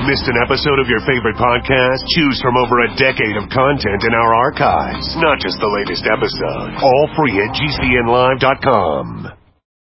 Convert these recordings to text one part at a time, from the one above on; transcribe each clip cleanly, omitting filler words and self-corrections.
Missed an episode of your favorite podcast? Choose from over a decade of content in our archives, not just the latest episode. All free at GCNlive.com.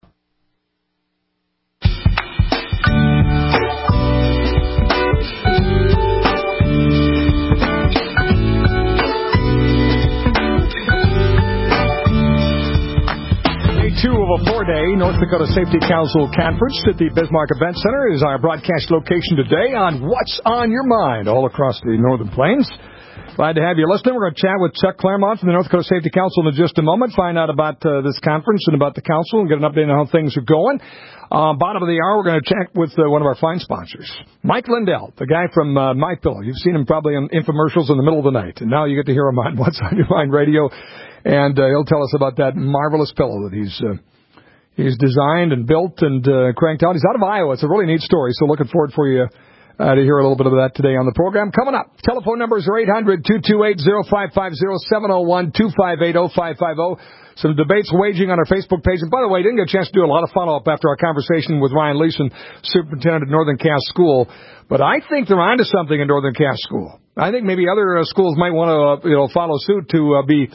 Two of a four-day North Dakota Safety Council conference at the Bismarck Event Center is our broadcast location today on What's on Your Mind all across the Northern Plains. Glad to have you listening. We're going to chat with Chuck Claremont from the North Dakota Safety Council in just a moment, find out about this conference and about the council and get an update on how things are going. Bottom of the hour, we're going to chat with one of our fine sponsors, Mike Lindell, the guy from MyPillow. You've seen him probably in infomercials in the middle of the night, and now you get to hear him on What's on Your Mind radio. And he'll tell us about that marvelous pillow that he's designed and built and cranked out. He's out of Iowa. It's a really neat story, so looking forward for you to hear a little bit of that today on the program. Coming up, telephone numbers are 800-228-0550, 701-258-0550. Some debates waging on our Facebook page. And by the way, didn't get a chance to do a lot of follow-up after our conversation with Ryan Leeson, superintendent at Northern Cass School. But I think they're onto something in Northern Cass School. I think maybe other schools might want to follow suit to be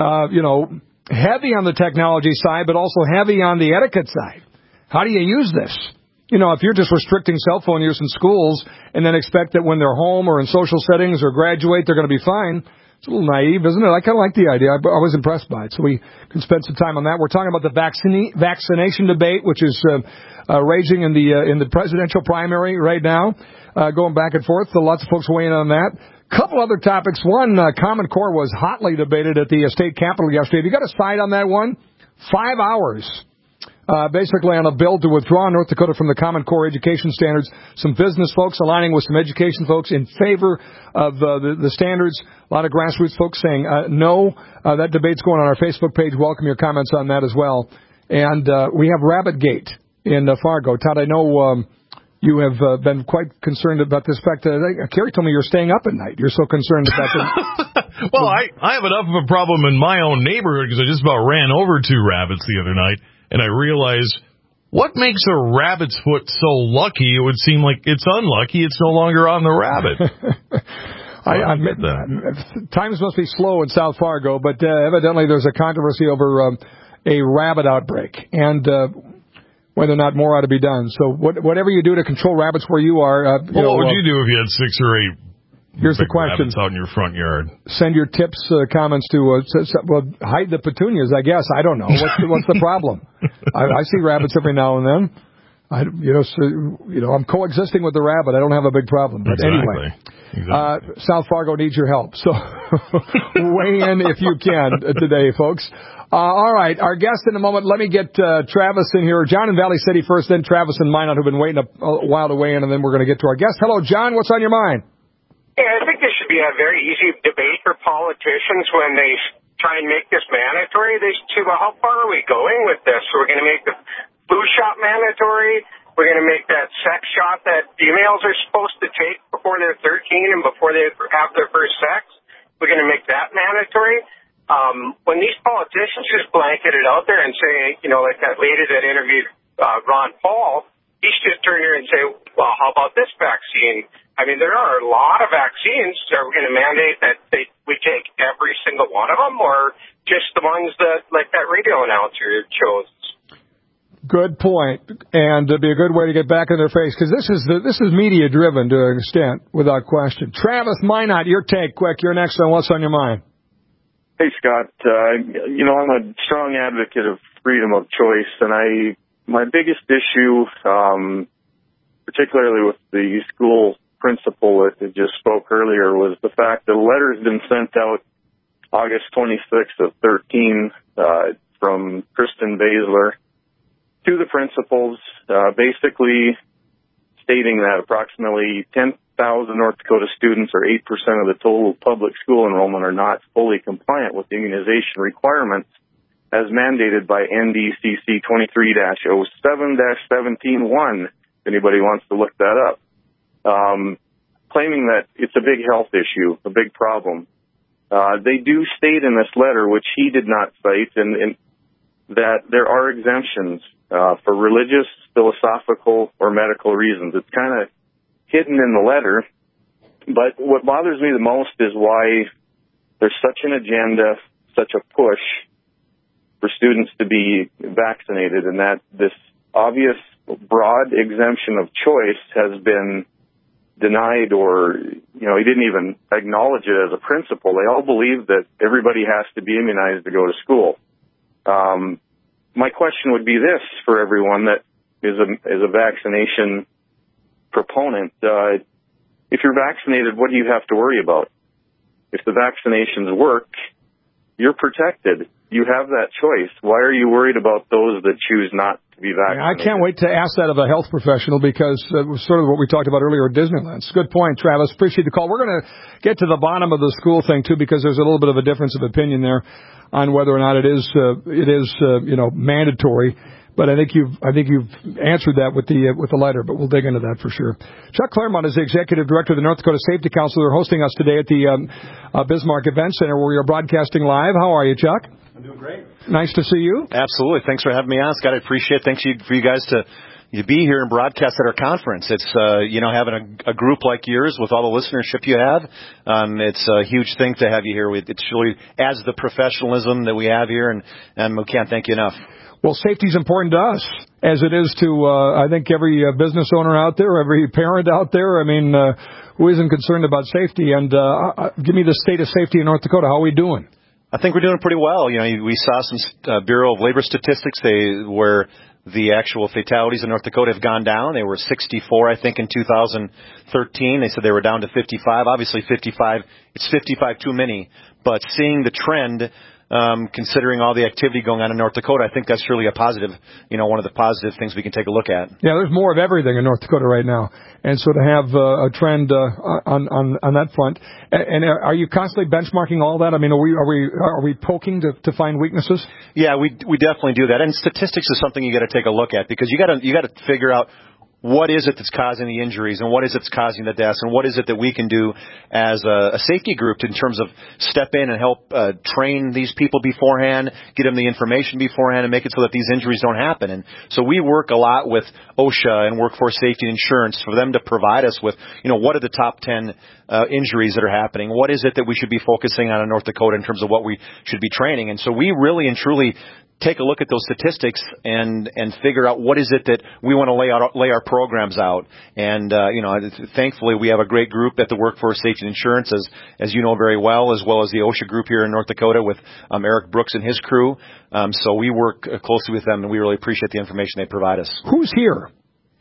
heavy on the technology side, but also heavy on the etiquette side. How do you use this? If you're just restricting cell phone use in schools and then expect that when they're home or in social settings or graduate, they're going to be fine, it's a little naive, isn't it? I kind of like the idea. I was impressed by it, so we can spend some time on that. We're talking about the vaccination debate, which is raging in the presidential primary right now, going back and forth. So lots of folks weighing on that. Couple other topics. One, Common Core was hotly debated at the state capitol yesterday. Have you got a side on that one? 5 hours. Basically on a bill to withdraw North Dakota from the Common Core education standards. Some business folks aligning with some education folks in favor of the standards. A lot of grassroots folks saying no. That debate's going on our Facebook page. Welcome your comments on that as well. And we have Rabbitgate in Fargo. Todd, I know you have been quite concerned about this fact. Carrie told me you're staying up at night. You're so concerned about that. Well, I have enough of a problem in my own neighborhood because I just about ran over 2 rabbits the other night, and I realized what makes a rabbit's foot so lucky? It would seem like it's unlucky. It's no longer on the rabbit. I admit that. Times must be slow in South Fargo, but evidently there's a controversy over a rabbit outbreak. And whether or not more ought to be done. So whatever you do to control rabbits where you are... what would you do if you had 6 or 8 here's the question. rabbits out in your front yard? Send your tips, comments to... hide the petunias, I guess. I don't know. What's the problem? I see rabbits every now and then. I'm coexisting with the rabbit. I don't have a big problem. But Exactly. South Fargo needs your help. So weigh in if you can today, folks. All right, our guest in a moment. Let me get Travis in here. John in Valley City first, then Travis and Minot, who've been waiting a while to weigh in, and then we're going to get to our guest. Hello, John. What's on your mind? Yeah, I think this should be a very easy debate for politicians when they try and make this mandatory. How far are we going with this? We're going to make the flu shot mandatory. We're going to make that sex shot that females are supposed to take before they're 13 and before they have their first sex. We're going to make that mandatory. When these politicians just blanket it out there and say, like that lady that interviewed Ron Paul, he should just turn here and say, well, how about this vaccine? I mean, there are a lot of vaccines. Are we going to mandate that we take every single one of them, or just the ones that, like that radio announcer chose? Good point, and it'd be a good way to get back in their face, because this is media-driven to an extent, without question. Travis Minot, your take, quick. You're next on What's on Your Mind. Hey, Scott. I'm a strong advocate of freedom of choice, and my biggest issue, particularly with the school principal that just spoke earlier, was the fact that a letter has been sent out August 26th of 13 from Kristen Baszler to the principals, basically stating that approximately 10,000 North Dakota students, or 8% of the total public school enrollment, are not fully compliant with immunization requirements as mandated by NDCC 23-07-17-1, if anybody wants to look that up, claiming that it's a big health issue, a big problem. They do state in this letter, which he did not cite, and that there are exemptions for religious, philosophical, or medical reasons. It's kind of hidden in the letter. But what bothers me the most is why there's such an agenda, such a push for students to be vaccinated, and that this obvious broad exemption of choice has been denied, or, he didn't even acknowledge it as a principle. They all believe that everybody has to be immunized to go to school. My question would be this for everyone that is a vaccination proponent. If you're vaccinated, what do you have to worry about? If the vaccinations work, you're protected. You have that choice. Why are you worried about those that choose not to be vaccinated? I can't wait to ask that of a health professional, because it was sort of what we talked about earlier at Disneyland. It's a good point, Travis. Appreciate the call. We're going to get to the bottom of the school thing, too, because there's a little bit of a difference of opinion there on whether or not it is mandatory. But I think you've answered that with the letter, but we'll dig into that for sure. Chuck Claremont is the executive director of the North Dakota Safety Council. They're hosting us today at the Bismarck Event Center, where we are broadcasting live. How are you, Chuck? I'm doing great. Nice to see you. Absolutely. Thanks for having me on, Scott. I appreciate it. Thanks for you guys to be here and broadcast at our conference. It's, having a group like yours with all the listenership you have, it's a huge thing to have you here. It really adds the professionalism that we have here, and we can't thank you enough. Well, safety is important to us, as it is to, I think, every business owner out there, every parent out there. I mean, who isn't concerned about safety? And give me the state of safety in North Dakota. How are we doing? I think we're doing pretty well. We saw some Bureau of Labor statistics where the actual fatalities in North Dakota have gone down. They were 64, I think, in 2013. They said they were down to 55. Obviously, 55, it's 55 too many. But seeing the trend, considering all the activity going on in North Dakota, I think that's really a positive, one of the positive things we can take a look at. Yeah, there's more of everything in North Dakota right now. And so to have a trend on that front. And are you constantly benchmarking all that? I mean, are we poking to find weaknesses? Yeah, we definitely do that. And statistics is something you got to take a look at, because you got to figure out what is it that's causing the injuries, and what is it that's causing the deaths, and what is it that we can do as a safety group in terms of step in and help train these people beforehand, get them the information beforehand, and make it so that these injuries don't happen. And so we work a lot with OSHA and Workforce Safety and Insurance for them to provide us with, what are the top 10 injuries that are happening? What is it that we should be focusing on in North Dakota in terms of what we should be training? And so we really and truly take a look at those statistics and figure out what is it that we want to lay our programs out. And, thankfully we have a great group at the Workforce Safety and Insurance, as you know very well as the OSHA group here in North Dakota with Eric Brooks and his crew. So we work closely with them, and we really appreciate the information they provide us. Who's here?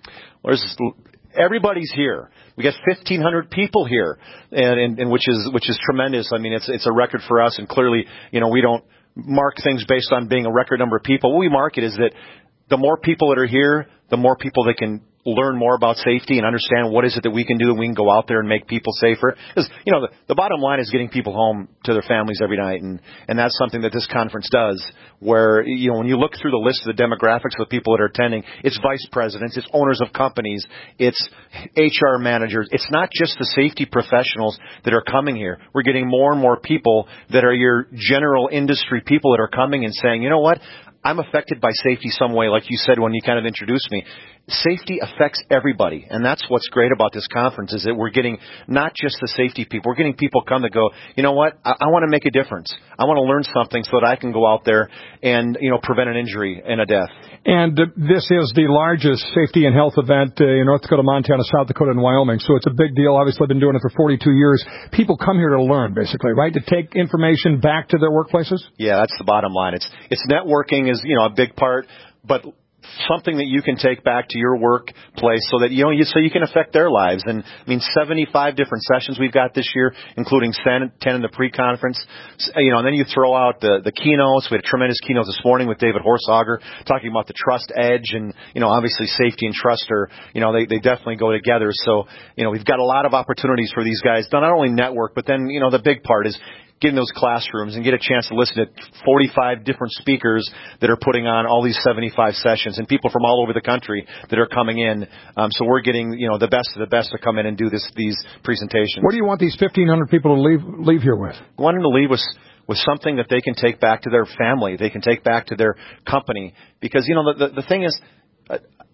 Everybody's here. We got 1,500 people here, and which is tremendous. I mean, it's a record for us, and clearly, we don't mark things based on being a record number of people. What we mark it is that the more people that are here, the more people that can learn more about safety and understand what is it that we can do, and we can go out there and make people safer. Because, the bottom line is getting people home to their families every night, and that's something that this conference does, where, when you look through the list of the demographics of the people that are attending, it's vice presidents, it's owners of companies, it's HR managers. It's not just the safety professionals that are coming here. We're getting more and more people that are your general industry people that are coming and saying, you know what? I'm affected by safety some way, like you said when you kind of introduced me. Safety affects everybody, and that's what's great about this conference, is that we're getting not just the safety people. We're getting people come to go, you know what, I want to make a difference. I want to learn something so that I can go out there and, prevent an injury and a death. And this is the largest safety and health event in North Dakota, Montana, South Dakota, and Wyoming. So it's a big deal. Obviously, I've been doing it for 42 years. People come here to learn, basically, right? To take information back to their workplaces? Yeah, that's the bottom line. It's networking is, a big part, but something that you can take back to your workplace so that, so you can affect their lives. And 75 different sessions we've got this year, including 10 in the pre-conference. And then you throw out the keynotes. We had a tremendous keynote this morning with David Horsager talking about the trust edge, and, obviously safety and trust are, they definitely go together. So, we've got a lot of opportunities for these guys to not only network, but then, the big part is get in those classrooms and get a chance to listen to 45 different speakers that are putting on all these 75 sessions, and people from all over the country that are coming in. So we're getting, the best of the best to come in and do these presentations. What do you want these 1,500 people to leave here with? We want them to leave with something that they can take back to their family, they can take back to their company. Because, the thing is,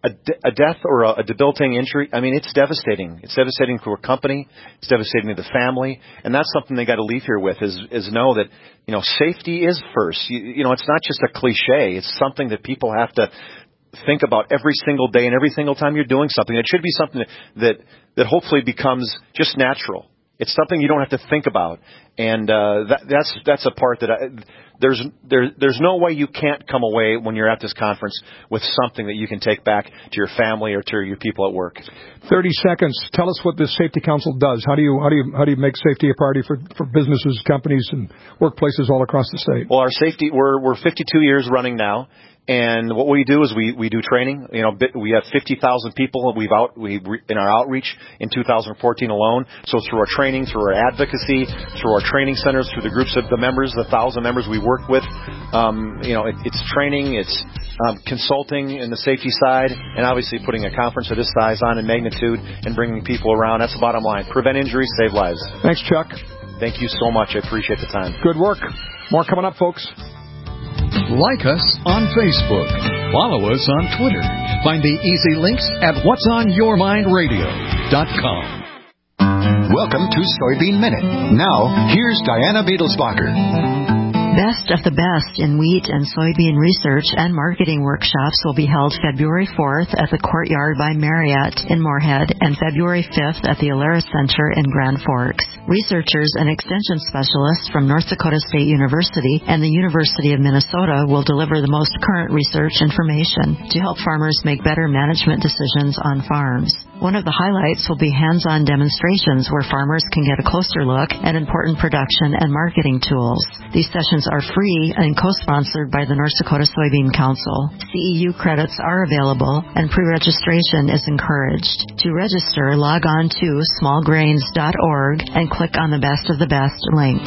a death or a debilitating injury, I mean, it's devastating. It's devastating to a company. It's devastating to the family. And that's something they got to leave here with is know that, safety is first. It's not just a cliche. It's something that people have to think about every single day and every single time you're doing something. It should be something that hopefully becomes just natural. It's something you don't have to think about. And that's a part that there's no way you can't come away when you're at this conference with something that you can take back to your family or to your people at work. 30 seconds. Tell us what this Safety Council does. How do you make safety a priority for businesses, companies, and workplaces all across the state? Well, our safety, we're 52 years running now. And what we do is we do training. We have 50,000 people in our outreach in 2014 alone. So through our training, through our advocacy, through our training centers, through the groups of the members, the 1,000 members we work with, it's training, it's consulting in the safety side, and obviously putting a conference of this size on in magnitude and bringing people around. That's the bottom line. Prevent injuries, save lives. Thanks, Chuck. Thank you so much. I appreciate the time. Good work. More coming up, folks. Like us on Facebook. Follow us on Twitter. Find the easy links at whatsonyourmindradio.com. Welcome to Soybean Minute. Now, here's Diana Beadlesbacher. Best of the Best in Wheat and Soybean Research and Marketing Workshops will be held February 4th at the Courtyard by Marriott in Moorhead and February 5th at the Alara Center in Grand Forks. Researchers and extension specialists from North Dakota State University and the University of Minnesota will deliver the most current research information to help farmers make better management decisions on farms. One of the highlights will be hands-on demonstrations where farmers can get a closer look at important production and marketing tools. These sessions are free and co-sponsored by the North Dakota Soybean Council. CEU credits are available and pre-registration is encouraged. To register, log on to smallgrains.org and click on the Best of the Best link.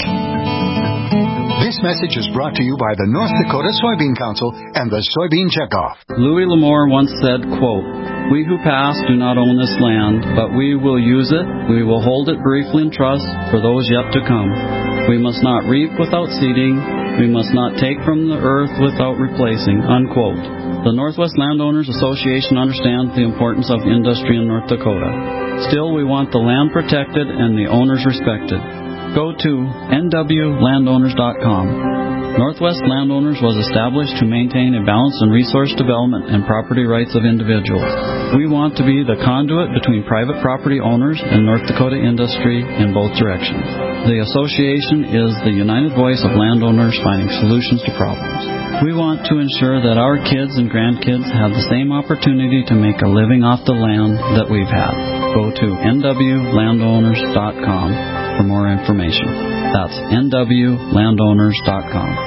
This message is brought to you by the North Dakota Soybean Council and the Soybean Checkoff. Louis L'Amour once said, quote, "We who pass do not own this land, but we will use it. We will hold it briefly in trust for those yet to come. We must not reap without seeding. We must not take from the earth without replacing," unquote. The Northwest Landowners Association understands the importance of industry in North Dakota. Still, we want the land protected and the owners respected. Go to nwlandowners.com. Northwest Landowners was established to maintain a balance in resource development and property rights of individuals. We want to be the conduit between private property owners and North Dakota industry in both directions. The association is the united voice of landowners finding solutions to problems. We want to ensure that our kids and grandkids have the same opportunity to make a living off the land that we've had. Go to nwlandowners.com for more information. That's nwlandowners.com.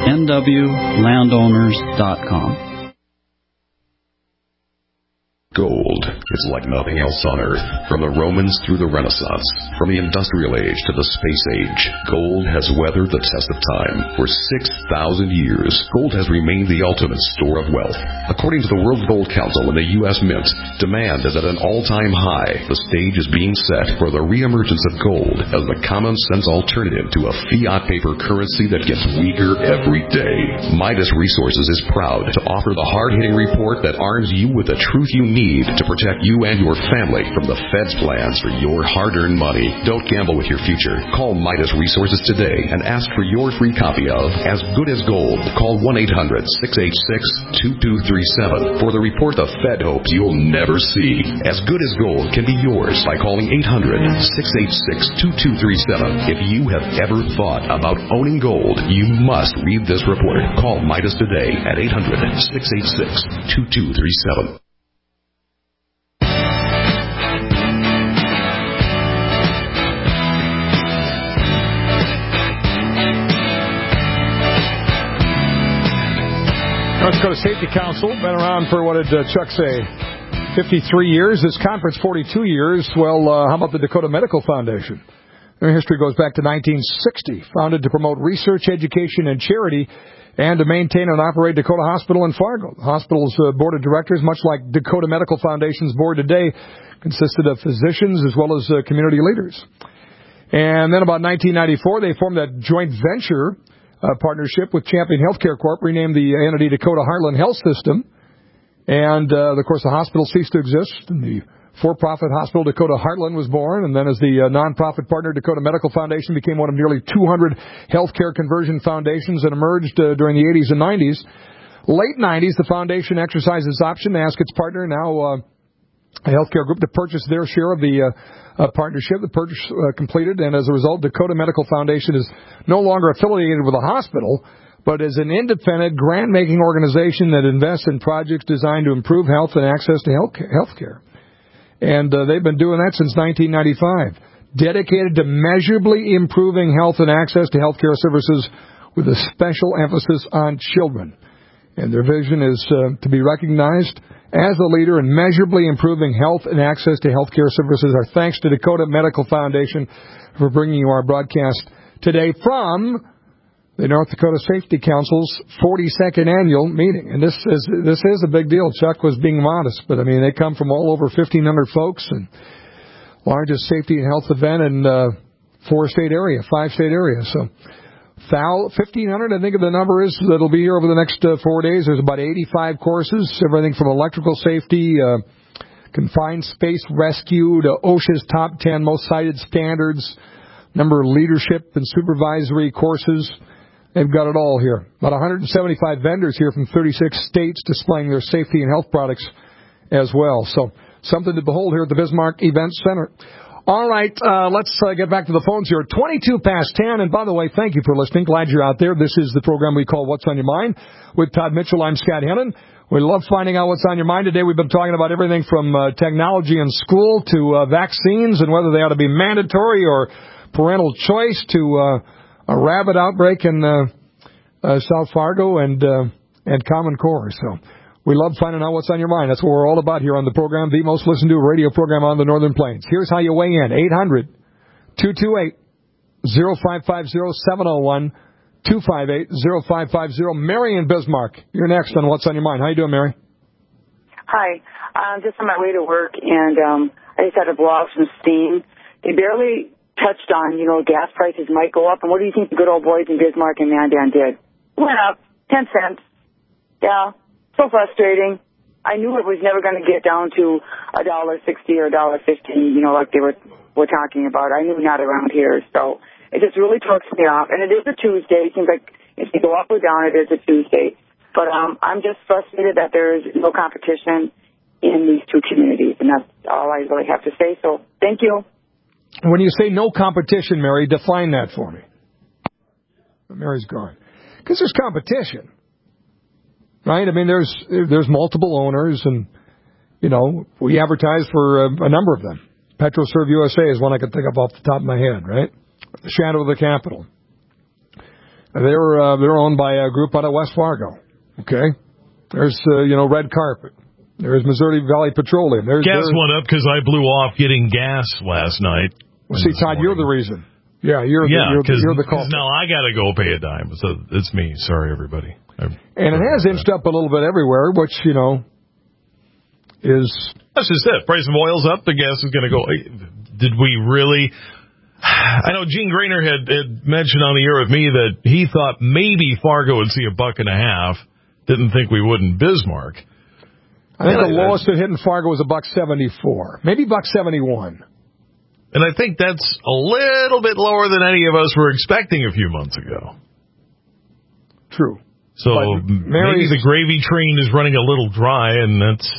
nwlandowners.com. Gold is like nothing else on Earth. From the Romans through the Renaissance, from the Industrial Age to the Space Age, gold has weathered the test of time. For 6,000 years, gold has remained the ultimate store of wealth. According to the World Gold Council and the U.S. Mint, demand is at an all-time high. The stage is being set for the reemergence of gold as the common-sense alternative to a fiat paper currency that gets weaker every day. Midas Resources is proud to offer the hard-hitting report that arms you with the truth you need to protect you and your family from the Fed's plans for your hard-earned money. Don't gamble with your future. Call Midas Resources today and ask for your free copy of As Good as Gold. Call 1-800-686-2237 for the report the Fed hopes you'll never see. As Good as Gold can be yours by calling 800-686-2237. If you have ever thought about owning gold, you must read this report. Call Midas today at 800-686-2237. North Dakota Safety Council, been around for, what did Chuck say, 53 years. This conference, 42 years. Well, how about the Dakota Medical Foundation? Their history goes back to 1960, founded to promote research, education, and charity, and to maintain and operate Dakota Hospital in Fargo. The hospital's board of directors, much like Dakota Medical Foundation's board today, consisted of physicians as well as community leaders. And then about 1994, they formed a joint venture partnership with Champion Healthcare Corp., renamed the entity Dakota Heartland Health System. And, of course, the hospital ceased to exist, and the for-profit hospital Dakota Heartland was born, and then as the nonprofit partner Dakota Medical Foundation became one of nearly 200 healthcare conversion foundations that emerged during the 80s and 90s. Late 90s, the foundation exercised its option to ask its partner, now a healthcare group, to purchase their share of the partnership. The purchase completed, and as a result, Dakota Medical Foundation is no longer affiliated with a hospital, but is an independent grant-making organization that invests in projects designed to improve health and access to health care. And they've been doing that since 1995, dedicated to measurably improving health and access to health care services with a special emphasis on children. And their vision is to be recognized as a leader in measurably improving health and access to health care services. Our thanks to Dakota Medical Foundation for bringing you our broadcast today from the North Dakota Safety Council's 42nd annual meeting. And this is a big deal. Chuck was being modest, but I mean, they come from all over 1,500 folks, and largest safety and health event in 5-state area. So 1,500, I think the number is, that'll be here over the next 4 days. There's about 85 courses, everything from electrical safety, confined space rescue, to OSHA's top 10 most cited standards, number of leadership and supervisory courses. They've got it all here. About 175 vendors here from 36 states displaying their safety and health products as well. So something to behold here at the Bismarck Event Center. All right, let's get back to the phones here. 22 past 10, and by the way, thank you for listening. Glad you're out there. This is the program we call What's on Your Mind with Todd Mitchell. I'm Scott Hennon. We love finding out what's on your mind. Today we've been talking about everything from technology in school to vaccines and whether they ought to be mandatory or parental choice, to a rabbit outbreak in South Fargo and Common Core. So we love finding out what's on your mind. That's what we're all about here on the program, the most listened to radio program on the Northern Plains. Here's how you weigh in. 800-228-0701-258-0550. Mary in Bismarck, you're next on What's on Your Mind. How you doing, Mary? Hi. I'm just on my way to work, and I just had to blow off some steam. They barely touched on, gas prices might go up. And what do you think the good old boys in Bismarck and Mandan did? Went up 10 cents. Yeah, so frustrating. I knew it was never going to get down to $1.60 or $1.50, like they were talking about. I knew not around here. So it just really torques me off. And it is a Tuesday. It seems like if you go up or down, it is a Tuesday. But I'm just frustrated that there is no competition in these two communities. And that's all I really have to say. So thank you. When you say no competition, Mary, define that for me. Mary's gone. Because there's competition, right? I mean, there's multiple owners, and, we advertise for a number of them. PetroServe USA is one I could think of off the top of my head, right? Shadow of the Capital. They're owned by a group out of West Fargo, okay? There's, Red Carpet. There's Missouri Valley Petroleum. Gas went up because I blew off getting gas last night. Well, see, Todd, you're the reason. Yeah, you're the culprit. Now I got to go pay a dime. So it's me. Sorry, everybody. And it has inched up a little bit everywhere, which, is... That's just it. Price of oil's up. The gas is going to go... Did we really... I know Gene Grainer had mentioned on the air with me that he thought maybe Fargo would see $1.50. Didn't think we would in Bismarck. I think the lowest it hit in Fargo was $1.74, maybe $1.71. And I think that's a little bit lower than any of us were expecting a few months ago. True. So maybe the gravy train is running a little dry, and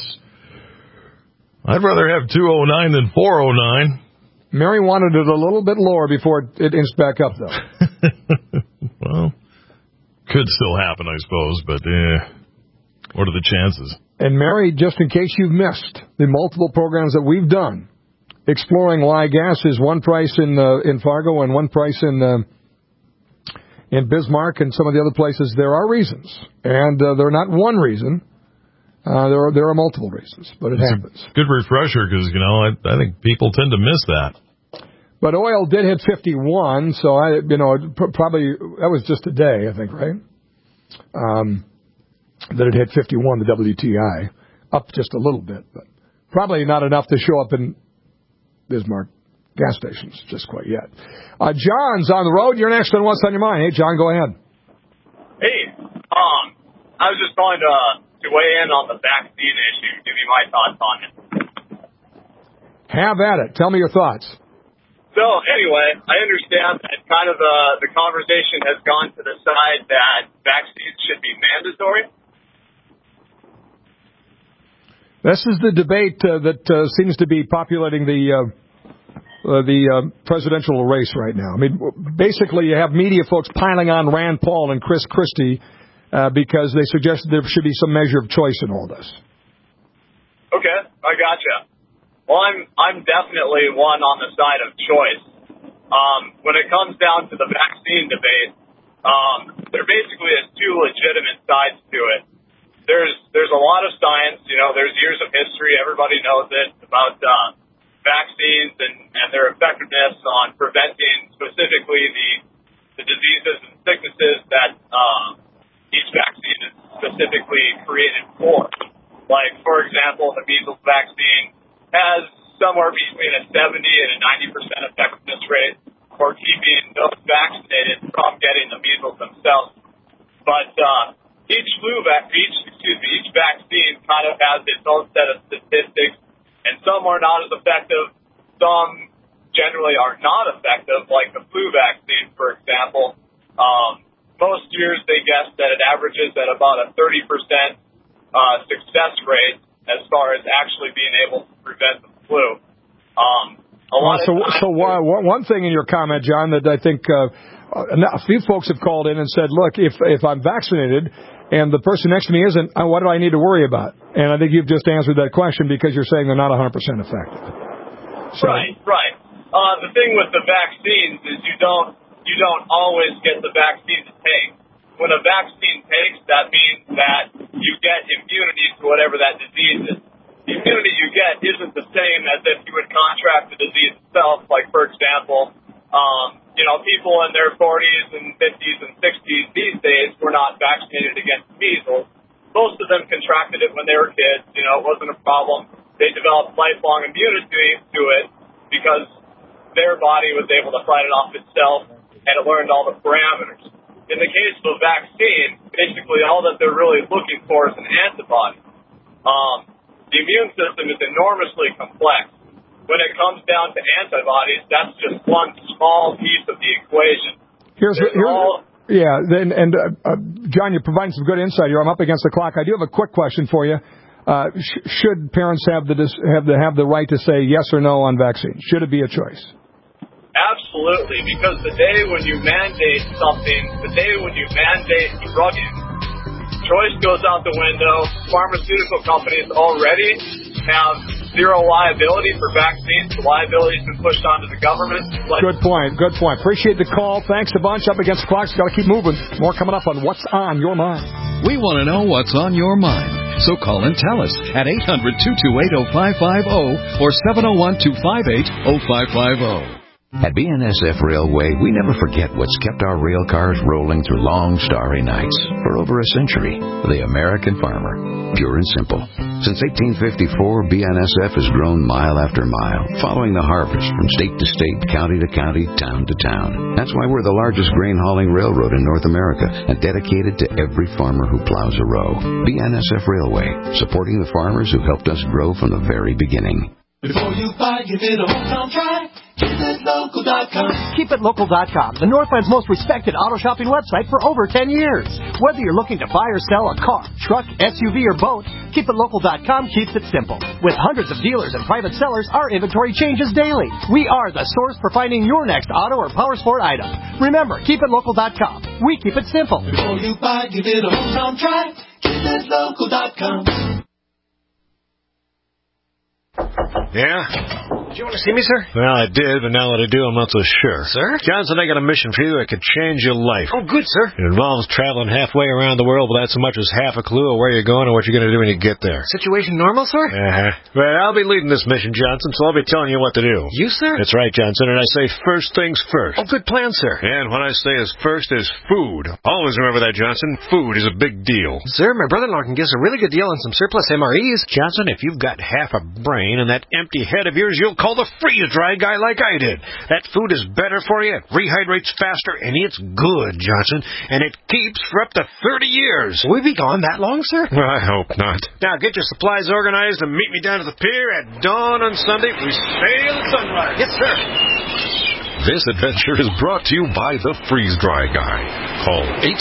I'd rather have $2.09 than $4.09. Mary wanted it a little bit lower before it inched back up, though. Well, could still happen, I suppose, but what are the chances? And Mary, just in case you've missed the multiple programs that we've done, exploring why gas is one price in Fargo and one price in Bismarck and some of the other places, there are reasons. And they're not one reason. There are multiple reasons, but it happens. Good refresher because, I think people tend to miss that. But oil did hit 51, so probably that was just a day, I think, right? That it hit 51, the WTI, up just a little bit, but probably not enough to show up in Bismarck gas stations just quite yet. John's on the road. You're next on What's on Your Mind. Hey, John, go ahead. Hey, I was just calling to to weigh in on the vaccine issue, give you my thoughts on it. Have at it. Tell me your thoughts. So anyway, I understand that kind of the conversation has gone to the side that vaccines should be mandatory. This is the debate that seems to be populating the presidential race right now. I mean, basically, you have media folks piling on Rand Paul and Chris Christie because they suggested there should be some measure of choice in all this. Okay, I gotcha. Well, I'm definitely one on the side of choice. When it comes down to the vaccine debate, there basically is two legitimate sides to it. There's a lot of science, there's years of history, everybody knows it, about vaccines and their effectiveness on preventing specifically the diseases and sicknesses that each vaccine is specifically created for. Like, for example, the measles vaccine has somewhere between a 70 and a 90% effectiveness rate for keeping those vaccinated from getting the measles themselves. But each vaccine kind of has its own set of statistics, and some are not as effective. Some generally are not effective, like the flu vaccine, for example. Most years they guess that it averages at about a 30% success rate as far as actually being able to prevent the flu. One thing in your comment, John, that I think a few folks have called in and said, look, if I'm vaccinated and the person next to me isn't, what do I need to worry about? And I think you've just answered that question because you're saying they're not 100% effective. So. Right. The thing with the vaccines is you don't always get the vaccine to take. When a vaccine takes, that means that you get immunity to whatever that disease is. The immunity you get isn't the same as if you would contract the disease itself. Like, for example, people in their 40s and 50s and 60s these days were not vaccinated against measles. Most of them contracted it when they were kids. It wasn't a problem. They developed lifelong immunity to it because their body was able to fight it off itself, and it learned all the parameters. In the case of a vaccine, basically all that they're really looking for is an antibody. The immune system is enormously complex. When it comes down to antibodies, that's just one small piece of the equation. John, you're providing some good insight here. I'm up against the clock. I do have a quick question for you. Should parents have the right to say yes or no on vaccines? Should it be a choice? Absolutely, because the day when you mandate something, the day when you mandate drugging, choice goes out the window. Pharmaceutical companies already have zero liability for vaccines. The liability's been pushed onto the government. Good point. Appreciate the call. Thanks a bunch. Up against the clock. Got to keep moving. More coming up on What's on Your Mind. We want to know what's on your mind. So call and tell us at 800-228-0550 or 701-258-0550. At BNSF Railway, we never forget what's kept our rail cars rolling through long, starry nights for over a century. The American farmer. Pure and simple. Since 1854, BNSF has grown mile after mile, following the harvest from state to state, county to county, town to town. That's why we're the largest grain hauling railroad in North America and dedicated to every farmer who plows a row. BNSF Railway, supporting the farmers who helped us grow from the very beginning. Before you buy, give it a home try. KeepItLocal.com. KeepItLocal.com, the Northland's most respected auto shopping website for over 10 years. Whether you're looking to buy or sell a car, truck, SUV, or boat, KeepItLocal.com keeps it simple. With hundreds of dealers and private sellers, our inventory changes daily. We are the source for finding your next auto or power sport item. Remember, KeepItLocal.com. We keep it simple. Before you buy, give it a home try. KeepItLocal.com. Yeah? Did you want to see me, sir? Well, I did, but now that I do, I'm not so sure. Sir? Johnson, I got a mission for you that could change your life. Oh, good, sir. It involves traveling halfway around the world without so much as half a clue of where you're going or what you're going to do when you get there. Situation normal, sir? Well, I'll be leading this mission, Johnson, so I'll be telling you what to do. You, sir? That's right, Johnson, and I say first things first. Oh, good plan, sir. And what I say is first is food. Always remember that, Johnson. Food is a big deal. Sir, my brother-in-law can give us a really good deal on some surplus MREs. Johnson, if you've got half a brain and that empty head of yours, you'll call the freeze-dry guy like I did. That food is better for you, it rehydrates faster, and it's good, Johnson, and it keeps for up to 30 years. Will we be gone that long, sir? I hope not. Now get your supplies organized and meet me down to the pier at dawn on Sunday. We sail at sunrise. Yes, sir. This adventure is brought to you by the Freeze Dry Guy. Call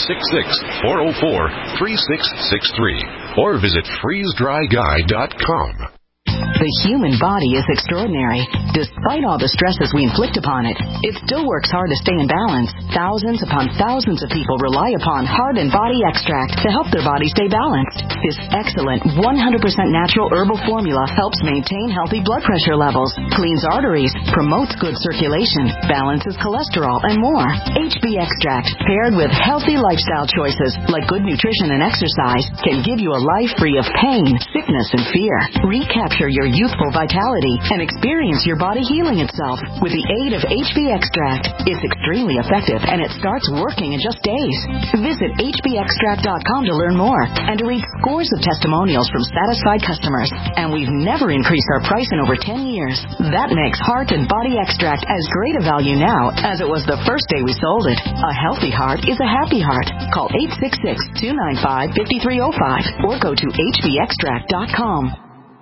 866-404-3663 or visit freezedryguy.com. The human body is extraordinary. Despite all the stresses we inflict upon it, it still works hard to stay in balance. Thousands upon thousands of people rely upon Heart and Body Extract to help their body stay balanced. This excellent 100% natural herbal formula helps maintain healthy blood pressure levels, cleans arteries, promotes good circulation, balances cholesterol, and more. HB Extract, paired with healthy lifestyle choices like good nutrition and exercise, can give you a life free of pain, sickness, and fear. Recapture your youthful vitality and experience your body healing itself with the aid of HB Extract. It's extremely effective and it starts working in just days. Visit hbextract.com to learn more and to read scores of testimonials from satisfied customers. And we've never increased our price in over 10 years. That makes Heart and Body Extract as great a value now as it was the first day we sold it. A healthy heart is a happy heart. Call 866-295-5305 or go to hbextract.com.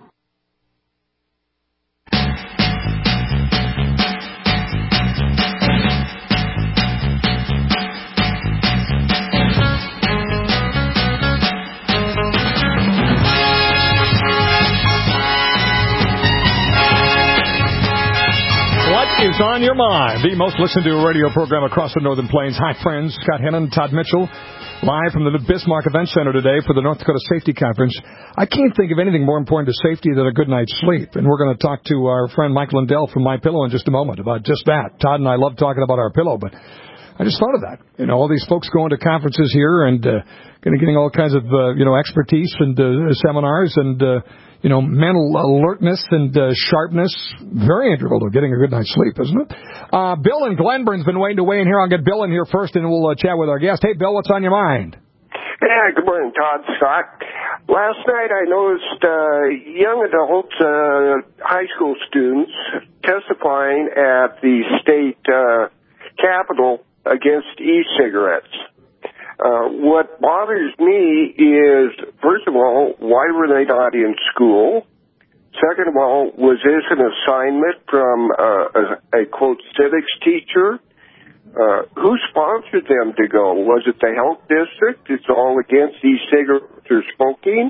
Is on your mind, the most listened to radio program across the Northern Plains. Hi, friends. Scott Hennon, Todd Mitchell, live from the Bismarck Event Center today for the North Dakota Safety Conference. I can't think of anything more important to safety than a good night's sleep, and we're going to talk to our friend Mike Lindell from MyPillow in just a moment about just that. Todd and I love talking about our pillow, but I just thought of that. You know, all these folks going to conferences here and getting all kinds of expertise and seminars and mental alertness and sharpness. Very integral to getting a good night's sleep, isn't it? Bill in Glenburn's been waiting to weigh in here. I'll get Bill in here first, and we'll chat with our guest. Hey, Bill, what's on your mind? Yeah, good morning, Todd, Scott. Last night I noticed young adults, high school students, testifying at the state capitol against e-cigarettes. What bothers me is, first of all, why were they not in school? Second of all, was this an assignment from a quote, civics teacher? Who sponsored them to go? Was it the health district? It's all against e-cigarettes or smoking.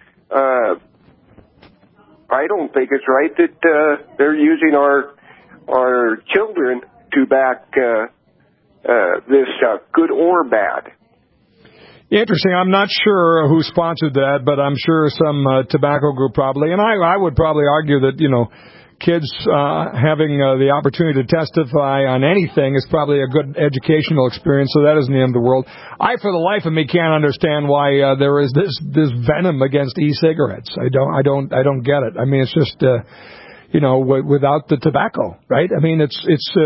I don't think it's right that they're using our children to back this good or bad. Interesting. I'm not sure who sponsored that, but I'm sure some tobacco group probably. And I would probably argue that, kids having the opportunity to testify on anything is probably a good educational experience, so that isn't the end of the world. I, for the life of me, can't understand why there is this venom against e-cigarettes. I don't get it. I mean, it's just, without the tobacco, right? I mean, it's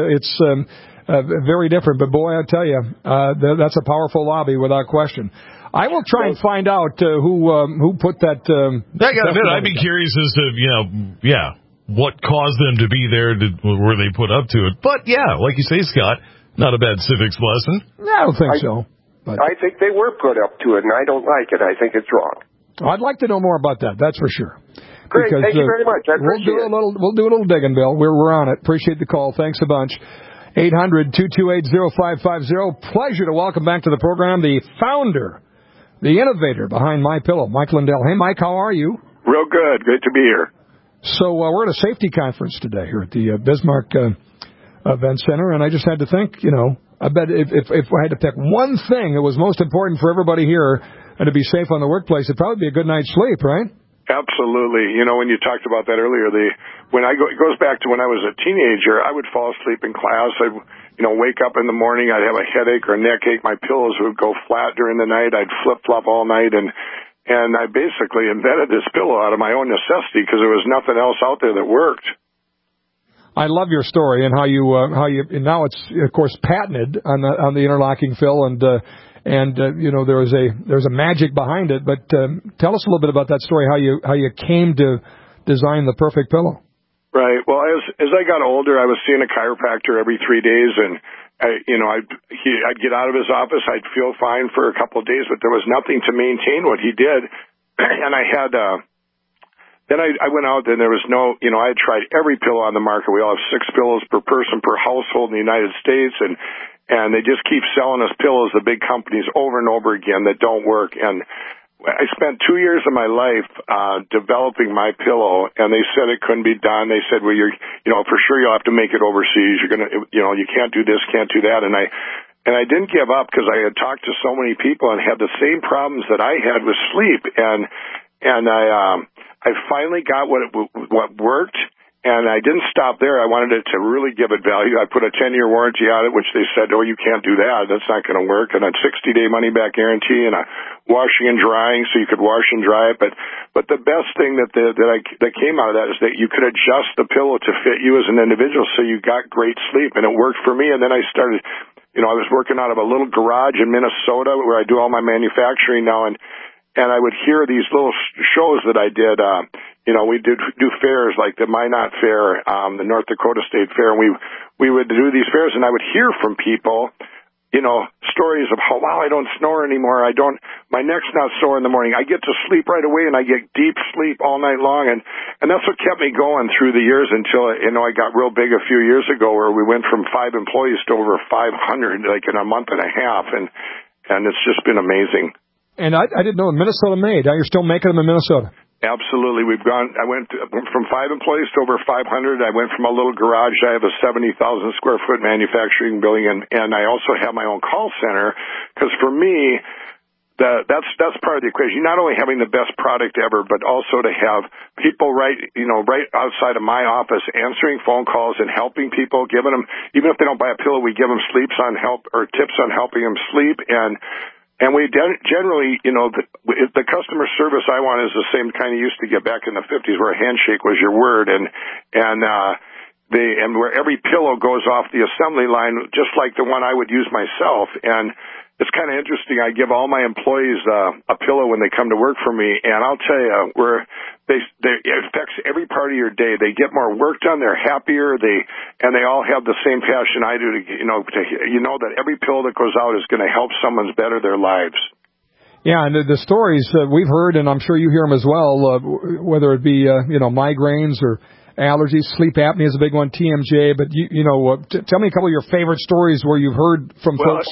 very different, but boy, I tell you, that's a powerful lobby without question. I will try and find out who put that. I'd be curious as to what caused them to be there. Were they put up to it? But yeah, like you say, Scott, not a bad civics lesson. I don't think so. But I think they were put up to it, and I don't like it. I think it's wrong. I'd like to know more about that. That's for sure. Great, thank you very much. I appreciate it. We'll do a little digging, Bill. We're on it. Appreciate the call. Thanks a bunch. 800-228-0550. Pleasure to welcome back to the program the founder, the innovator behind MyPillow, Mike Lindell. Hey, Mike, how are you? Real good. Great to be here. So we're at a safety conference today here at the Bismarck Event Center, and I just had to think, I bet if I had to pick one thing that was most important for everybody here and to be safe on the workplace, it'd probably be a good night's sleep, right? Absolutely. When you talked about that earlier, it goes back to when I was a teenager. I would fall asleep in class. I'd, wake up in the morning. I'd have a headache or a neck ache. My pillows would go flat during the night. I'd flip-flop all night, and I basically invented this pillow out of my own necessity because there was nothing else out there that worked. I love your story and how you now it's of course patented on the interlocking fill and there's a magic behind it. But tell us a little bit about that story. How you came to design the perfect pillow. Right. Well, as I got older, I was seeing a chiropractor every 3 days, and I'd get out of his office, I'd feel fine for a couple of days, but there was nothing to maintain what he did. And I had then I went out and there was no, I had tried every pillow on the market. We all have 6 pillows per person per household in the United States, and they just keep selling us pillows, the big companies, over and over again that don't work. And I spent 2 years of my life developing my pillow, and they said it couldn't be done. They said, well, for sure you'll have to make it overseas. You're gonna, you can't do this, can't do that. And I didn't give up because I had talked to so many people and had the same problems that I had with sleep. And I finally got what worked. And I didn't stop there. I wanted it to really give it value. I put a 10-year warranty on it, which they said, oh, you can't do that. That's not going to work. And a 60-day money-back guarantee and a washing and drying so you could wash and dry it. But the best thing that came out of that is that you could adjust the pillow to fit you as an individual so you got great sleep. And it worked for me. And then I started, I was working out of a little garage in Minnesota where I do all my manufacturing now. And I would hear these little shows that I did, we do fairs like the Minot Fair, the North Dakota State Fair, and we would do these fairs, and I would hear from people, stories of how, wow, I don't snore anymore. My neck's not sore in the morning. I get to sleep right away, and I get deep sleep all night long, and that's what kept me going through the years until, I got real big a few years ago where we went from 5 employees to over 500, like in a month and a half, and it's just been amazing. And I didn't know Minnesota made. Now you're still making them in Minnesota. Absolutely. I went from 5 employees to over 500. I went from a little garage. I have a 70,000 square foot manufacturing building, and I also have my own call center because for me, that's part of the equation. Not only having the best product ever, but also to have people right outside of my office answering phone calls and helping people, giving them, even if they don't buy a pillow, we give them tips on helping them sleep. And we generally, the customer service I want is the same kind of used to get back in the 50s where a handshake was your word and where every pillow goes off the assembly line just like the one I would use myself. And it's kind of interesting. I give all my employees a pillow when they come to work for me, and I'll tell you, it affects every part of your day. They get more work done. They're happier. And they all have the same passion I do. That every pillow that goes out is going to help someone's better their lives. Yeah, and the stories we've heard, and I'm sure you hear them as well, whether it be migraines or allergies, sleep apnea is a big one, TMJ. But tell me a couple of your favorite stories where you've heard from folks.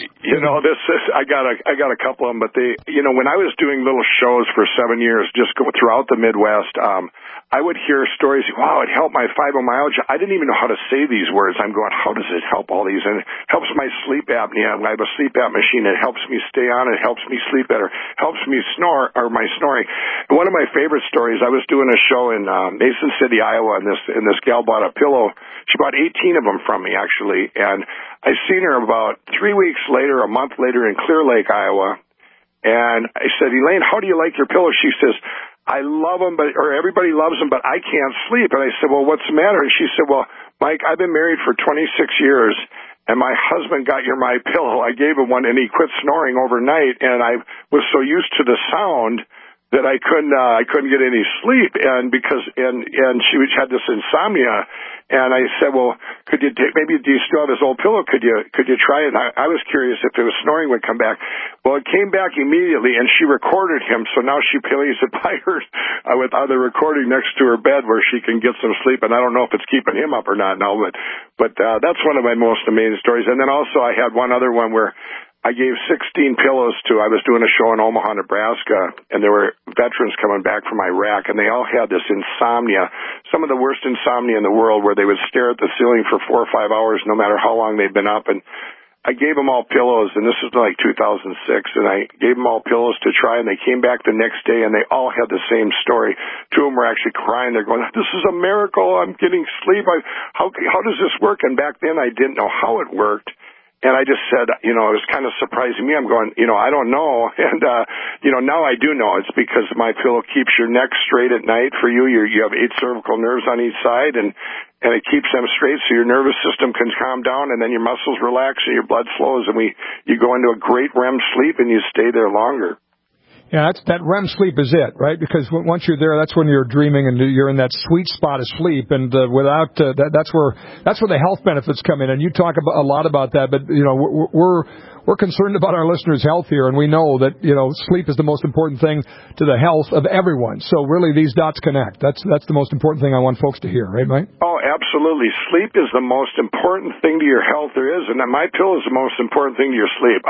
I got a couple of them. But when I was doing little shows for 7 years, just go throughout the Midwest, I would hear stories. Wow, it helped my fibromyalgia. I didn't even know how to say these words. I'm going, how does it help all these? And it helps my sleep apnea. I have a sleep apnea machine. It helps me stay on. It helps me sleep better. Helps me snore or my snoring. And one of my favorite stories. I was doing a show in Mason City, Iowa, and this gal bought a pillow. She bought 18 of them from me, actually. And I seen her about 3 weeks later, a month later in Clear Lake, Iowa. And I said, Elaine, how do you like your pillow? She says, I love them, or everybody loves them, but I can't sleep. And I said, well, what's the matter? And she said, well, Mike, I've been married for 26 years, and my husband got my pillow. I gave him one, and he quit snoring overnight, and I was so used to the sound that I couldn't get any sleep, and she had this insomnia, and I said, well, do you still have his old pillow? Could you try it? And I was curious if it was snoring would come back. Well, it came back immediately, and she recorded him, so now she plays it by her with the recording next to her bed where she can get some sleep, and I don't know if it's keeping him up or not now, but that's one of my most amazing stories. And then also I had one other one where I gave 16 pillows I was doing a show in Omaha, Nebraska, and there were veterans coming back from Iraq, and they all had this insomnia, some of the worst insomnia in the world, where they would stare at the ceiling for 4 or 5 hours no matter how long they'd been up. And I gave them all pillows, and this was like 2006, and I gave them all pillows to try, and they came back the next day, and they all had the same story. 2 of them were actually crying. They're going, this is a miracle. I'm getting sleep. How does this work? And back then I didn't know how it worked. And I just said, it was kind of surprising me. I'm going, I don't know. And, now I do know. It's because my pillow keeps your neck straight at night for you. You have 8 cervical nerves on each side, and it keeps them straight so your nervous system can calm down, and then your muscles relax and your blood flows, and you go into a great REM sleep and you stay there longer. Yeah, that REM sleep is it, right? Because once you're there, that's when you're dreaming and you're in that sweet spot of sleep. And without that's where the health benefits come in. And you talk a lot about that, but you know we're concerned about our listeners' health here, and we know that sleep is the most important thing to the health of everyone. So really, these dots connect. That's the most important thing I want folks to hear, right, Mike? Oh, absolutely. Sleep is the most important thing to your health there is, and MyPillow is the most important thing to your sleep.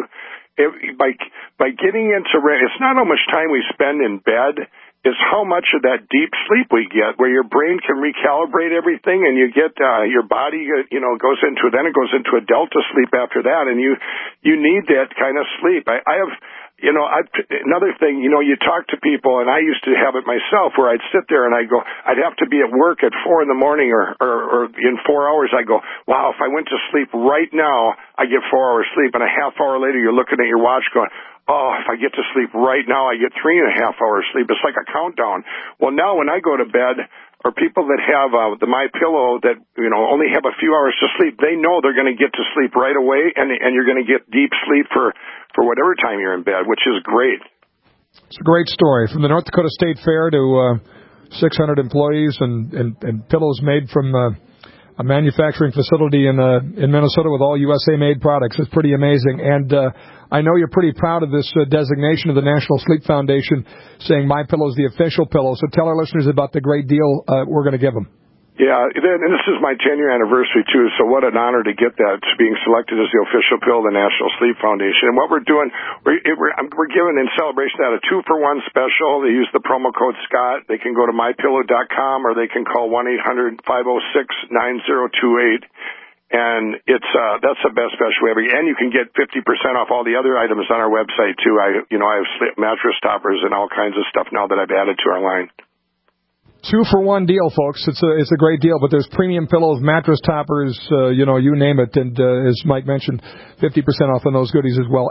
By getting into REM, it's not how much time we spend in bed, it's how much of that deep sleep we get, where your brain can recalibrate everything, and you get your body, goes into a delta sleep after that, and you need that kind of sleep. Another thing, you talk to people, and I used to have it myself, where I'd sit there and I'd have to be at work at 4 a.m. or in 4 hours. I go, wow, if I went to sleep right now, I get 4 hours sleep, and a half hour later, you're looking at your watch going, oh, if I get to sleep right now, I get 3.5 hours sleep. It's like a countdown. Well, now when I go to bed, or people that have the MyPillow that only have a few hours to sleep, they know they're going to get to sleep right away, and you're going to get deep sleep for whatever time you're in bed, which is great. It's a great story. From the North Dakota State Fair to 600 employees and pillows made from a manufacturing facility in Minnesota with all USA-made products. It's pretty amazing. And I know you're pretty proud of this designation of the National Sleep Foundation, saying MyPillow is the official pillow. So tell our listeners about the great deal we're going to give them. Yeah, and this is my 10-year anniversary, too, so what an honor to get that, being selected as the official pill of the National Sleep Foundation. And what we're doing, we're giving in celebration that a 2-for-1 special. They use the promo code Scott. They can go to mypillow.com, or they can call 1-800-506-9028. And that's the best special ever. And you can get 50% off all the other items on our website, too. I have mattress toppers and all kinds of stuff now that I've added to our line. 2-for-1 deal, folks. It's a great deal, but there's premium pillows, mattress toppers, you name it. And as Mike mentioned, 50% off on those goodies as well.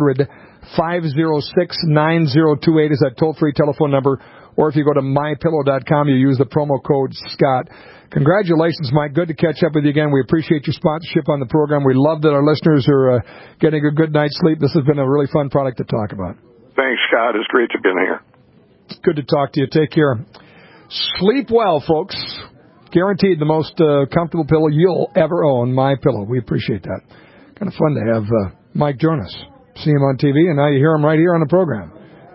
800-506-9028 is that toll-free telephone number. Or if you go to mypillow.com, you use the promo code Scott. Congratulations, Mike. Good to catch up with you again. We appreciate your sponsorship on the program. We love that our listeners are getting a good night's sleep. This has been a really fun product to talk about. Thanks, Scott. It's great to be here. Good to talk to you. Take care. Sleep well, folks. Guaranteed the most comfortable pillow you'll ever own, MyPillow. We appreciate that. Kind of fun to have Mike join us. See him on TV, and now you hear him right here on the program.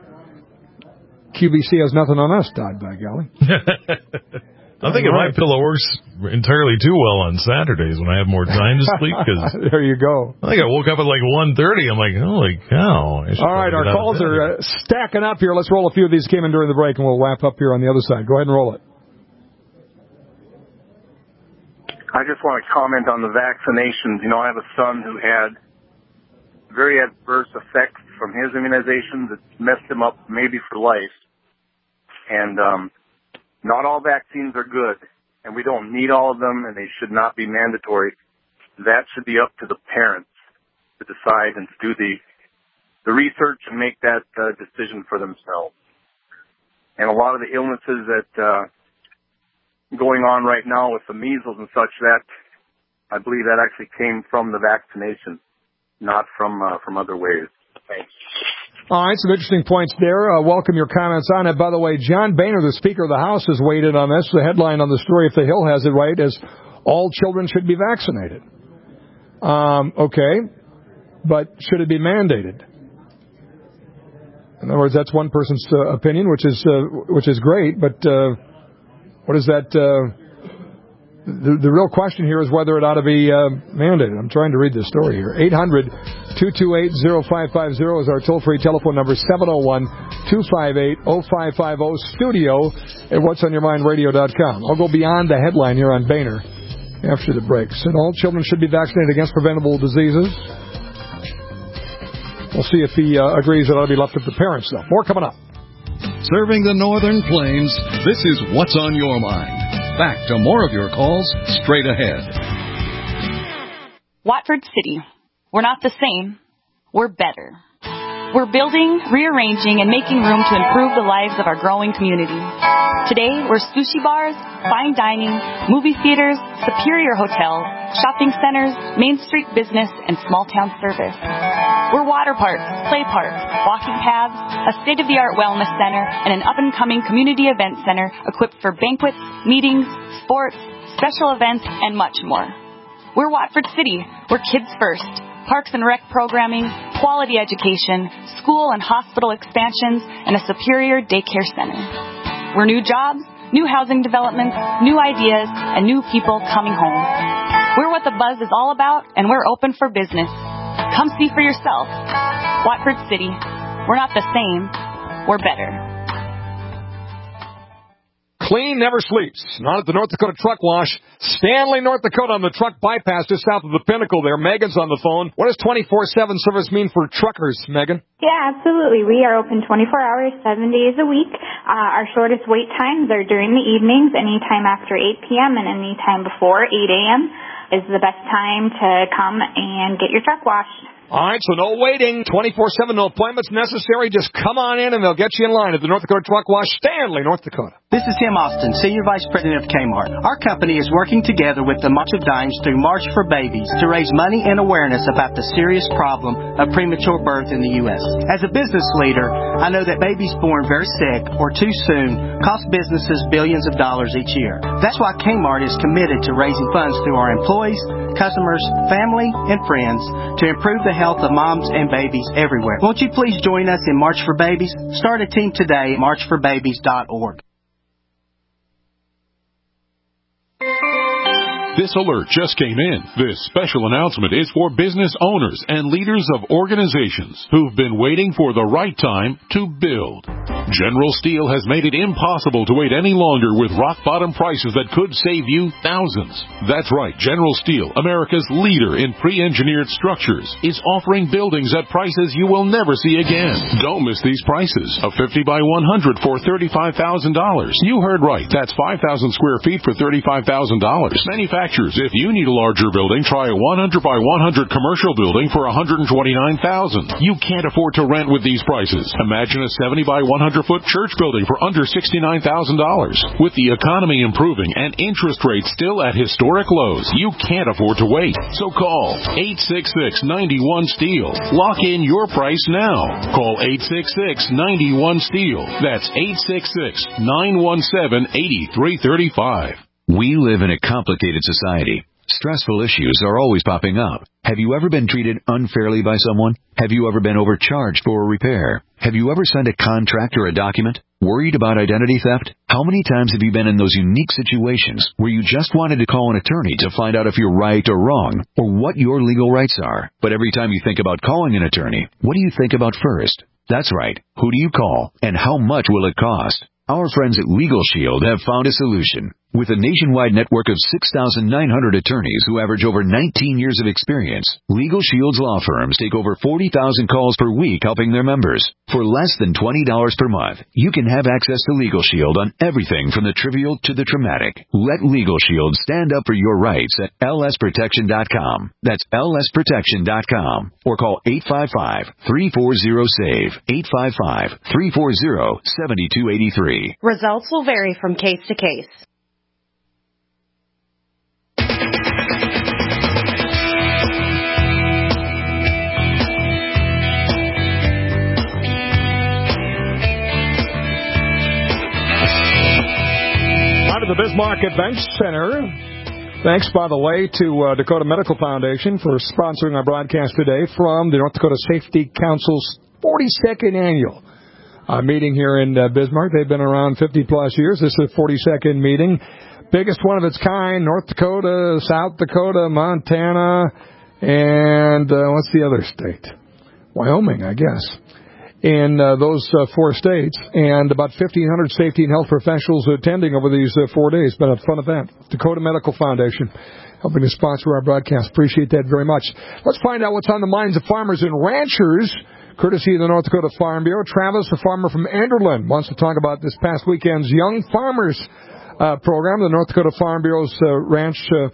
QBC has nothing on us, Todd, by golly. I think MyPillow works entirely too well on Saturdays when I have more time to sleep. Cause there you go. I think I woke up at like 1:30. I'm like, holy cow. All right, our calls are stacking up here. Let's roll a few of these came in during the break, and we'll wrap up here on the other side. Go ahead and roll it. I just want to comment on the vaccinations. I have a son who had very adverse effects from his immunizations that messed him up maybe for life. And not all vaccines are good, and we don't need all of them, and they should not be mandatory. That should be up to the parents to decide and to do the research and make that decision for themselves. And a lot of the illnesses that going on right now with the measles and such, that I believe that actually came from the vaccination, not from other ways. Thanks. All right, some interesting points there. Welcome your comments on it. By the way, John Boehner, the Speaker of the House, has weighed in on this. The headline on the story, if the Hill has it right, is all children should be vaccinated. Okay, but should it be mandated? In other words, that's one person's opinion, which is great. But what is that? The real question here is whether it ought to be mandated. I'm trying to read this story here. 800-228-0550 is our toll-free telephone number. 701-258-0550. Studio at whatsonyourmindradio.com. I'll go beyond the headline here on Boehner after the break. Said all children should be vaccinated against preventable diseases. We'll see if he agrees that it ought to be left to the parents, though. More coming up. Serving the Northern Plains, this is What's on Your Mind. Back to more of your calls straight ahead. Watford City. We're not the same. We're better. We're building, rearranging, and making room to improve the lives of our growing community. Today, we're sushi bars, fine dining, movie theaters, superior hotels, shopping centers, Main Street business, and small-town service. We're water parks, play parks, walking paths, a state-of-the-art wellness center, and an up-and-coming community event center equipped for banquets, meetings, sports, special events, and much more. We're Watford City. We're kids first. Parks and rec programming, quality education, school and hospital expansions, and a superior daycare center. We're new jobs, new housing developments, new ideas, and new people coming home. We're what the buzz is all about, and we're open for business. Come see for yourself. Watford City. We're not the same. We're better. Clean never sleeps. Not at the North Dakota Truck Wash. Stanley, North Dakota on the truck bypass just south of the Pinnacle there. Megan's on the phone. What does 24/7 service mean for truckers, Megan? Yeah, absolutely. We are open 24 hours, 7 days a week. Our shortest wait times are during the evenings, anytime after 8 p.m. and anytime before 8 a.m. is the best time to come and get your truck washed. All right, so no waiting, 24/7, no appointments necessary. Just come on in and they'll get you in line at the North Dakota Truck Wash, Stanley, North Dakota. This is Tim Austin, Senior Vice President of Kmart. Our company is working together with the March of Dimes through March for Babies to raise money and awareness about the serious problem of premature birth in the U.S. As a business leader, I know that babies born very sick or too soon cost businesses billions of dollars each year. That's why Kmart is committed to raising funds through our employees, customers, family, and friends to improve the health of moms and babies everywhere. Won't you please join us in March for Babies? Start a team today at marchforbabies.org. This alert just came in. This special announcement is for business owners and leaders of organizations who've been waiting for the right time to build. General Steel has made it impossible to wait any longer with rock-bottom prices that could save you thousands. That's right, General Steel, America's leader in pre-engineered structures, is offering buildings at prices you will never see again. Don't miss these prices. A 50 by 100 for $35,000. You heard right. That's 5,000 square feet for $35,000. Manufacturers, if you need a larger building, try a 100 by 100 commercial building for $129,000. You can't afford to rent with these prices. Imagine a 70 by 100-foot church building for under $69,000. With the economy improving and interest rates still at historic lows, you can't afford to wait. So call 866-91-STEEL. Lock in your price now. Call 866-91-STEEL. That's 866-917-8335. We live in a complicated society. Stressful issues are always popping up. Have you ever been treated unfairly by someone? Have you ever been overcharged for a repair? Have you ever signed a contract or a document? Worried about identity theft? How many times have you been in those unique situations where you just wanted to call an attorney to find out if you're right or wrong, or what your legal rights are? But every time you think about calling an attorney, what do you think about first? That's right. Who do you call, and how much will it cost? Our friends at Legal Shield have found a solution. With a nationwide network of 6,900 attorneys who average over 19 years of experience, Legal Shield's law firms take over 40,000 calls per week helping their members. For less than $20 per month, you can have access to Legal Shield on everything from the trivial to the traumatic. Let Legal Shield stand up for your rights at lsprotection.com. That's lsprotection.com. Or call 855-340-SAVE. 855-340-7283. Results will vary from case to case. Out of the Bismarck Adventure Center. Thanks, by the way, to Dakota Medical Foundation for sponsoring our broadcast today from the North Dakota Safety Council's 42nd annual meeting here in Bismarck. They've been around 50-plus years. This is the 42nd meeting. Biggest one of its kind, North Dakota, South Dakota, Montana, and what's the other state? Wyoming, I guess. In those 4 states, and about 1,500 safety and health professionals attending over these 4 days. Been a fun event. Dakota Medical Foundation helping to sponsor our broadcast. Appreciate that very much. Let's find out what's on the minds of farmers and ranchers, courtesy of the North Dakota Farm Bureau. Travis, a farmer from Enderlin, wants to talk about this past weekend's Young Farmers program. The North Dakota Farm Bureau's ranch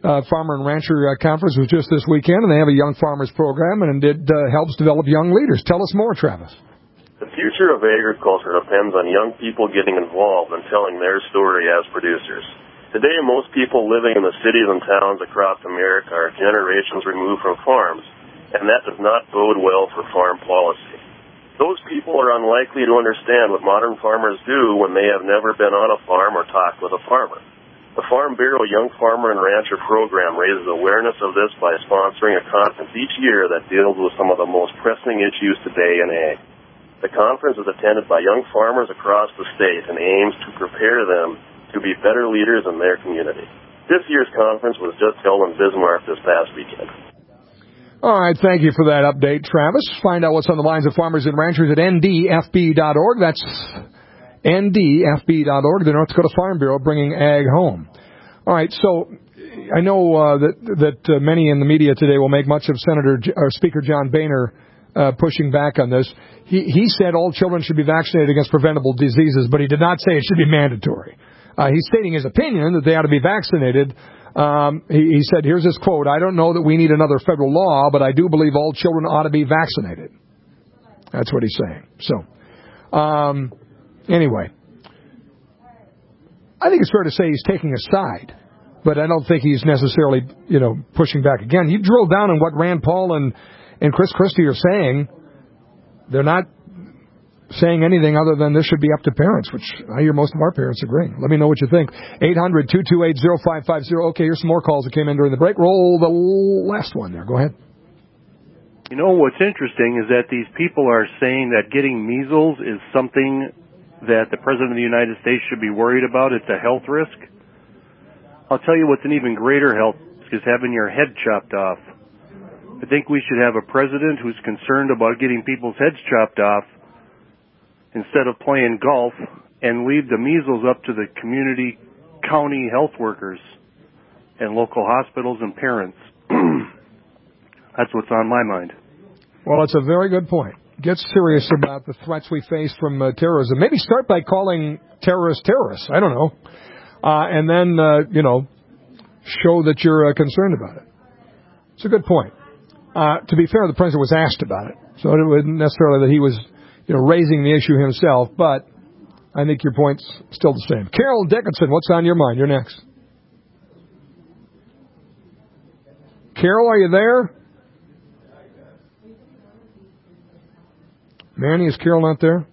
Farmer and Rancher Conference was just this weekend, and they have a Young Farmers program, and it helps develop young leaders. Tell us more, Travis. The future of agriculture depends on young people getting involved and telling their story as producers. Today, most people living in the cities and towns across America are generations removed from farms, and that does not bode well for farm policy. Those people are unlikely to understand what modern farmers do when they have never been on a farm or talked with a farmer. The Farm Bureau Young Farmer and Rancher program raises awareness of this by sponsoring a conference each year that deals with some of the most pressing issues today in ag. The conference is attended by young farmers across the state and aims to prepare them to be better leaders in their community. This year's conference was just held in Bismarck this past weekend. All right, thank you for that update, Travis. Find out what's on the minds of farmers and ranchers at ndfb.org. That's ndfb.org, the North Dakota Farm Bureau, bringing ag home. All right, so I know that many in the media today will make much of Speaker John Boehner pushing back on this. He said all children should be vaccinated against preventable diseases, but he did not say it should be mandatory. He's stating his opinion that they ought to be vaccinated. He said, here's his quote, "I don't know that we need another federal law, but I do believe all children ought to be vaccinated." That's what he's saying. So, anyway, I think it's fair to say he's taking a side, but I don't think he's necessarily, pushing back. Again, you drill down on what Rand Paul and Chris Christie are saying. They're not saying anything other than this should be up to parents, which I hear most of our parents agreeing. Let me know what you think. 800-228-0550. Okay, here's some more calls that came in during the break. Roll the last one there. Go ahead. You know, what's interesting is that these people are saying that getting measles is something that the President of the United States should be worried about. It's a health risk. I'll tell you what's an even greater health risk is having your head chopped off. I think we should have a president who's concerned about getting people's heads chopped off instead of playing golf, and leave the measles up to the community county health workers and local hospitals and parents. That's what's on my mind. Well, it's a very good point. Get serious about the threats we face from terrorism. Maybe start by calling terrorists. I don't know. And then, show that you're concerned about it. It's a good point. To be fair, the president was asked about it, so it wasn't necessarily that he was, raising the issue himself, but I think your point's still the same. Carol Dickinson, what's on your mind? You're next. Carol, are you there? Manny, is Carol not there?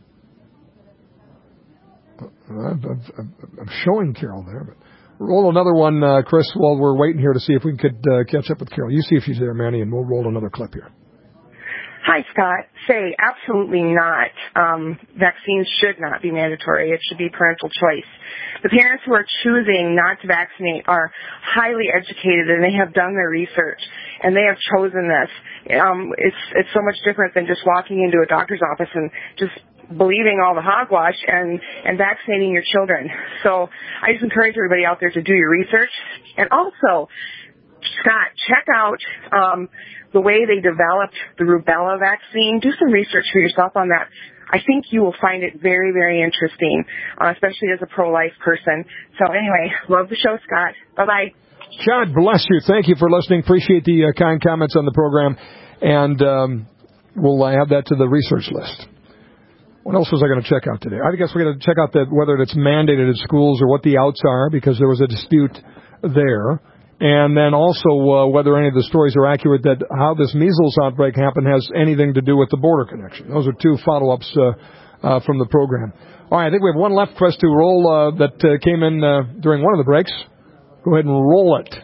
I'm showing Carol there, but roll another one, Chris, while we're waiting here to see if we could catch up with Carol. You see if she's there, Manny, and we'll roll another clip here. Hi, Scott. Say absolutely not. Vaccines should not be mandatory. It should be parental choice. The parents who are choosing not to vaccinate are highly educated, and they have done their research, and they have chosen this. It's so much different than just walking into a doctor's office and just believing all the hogwash and vaccinating your children. So I just encourage everybody out there to do your research. And also, Scott, check out the way they developed the rubella vaccine. Do some research for yourself on that. I think you will find it very, very interesting, especially as a pro-life person. So anyway, love the show, Scott. Bye-bye. God bless you. Thank you for listening. Appreciate the kind comments on the program. And we'll add that to the research list. What else was I going to check out today? I guess we're going to check out whether it's mandated at schools or what the outs are, because there was a dispute there. And then also whether any of the stories are accurate that how this measles outbreak happened has anything to do with the border connection. Those are two follow-ups from the program. All right, I think we have one left, Chris, to roll that came in during one of the breaks. Go ahead and roll it.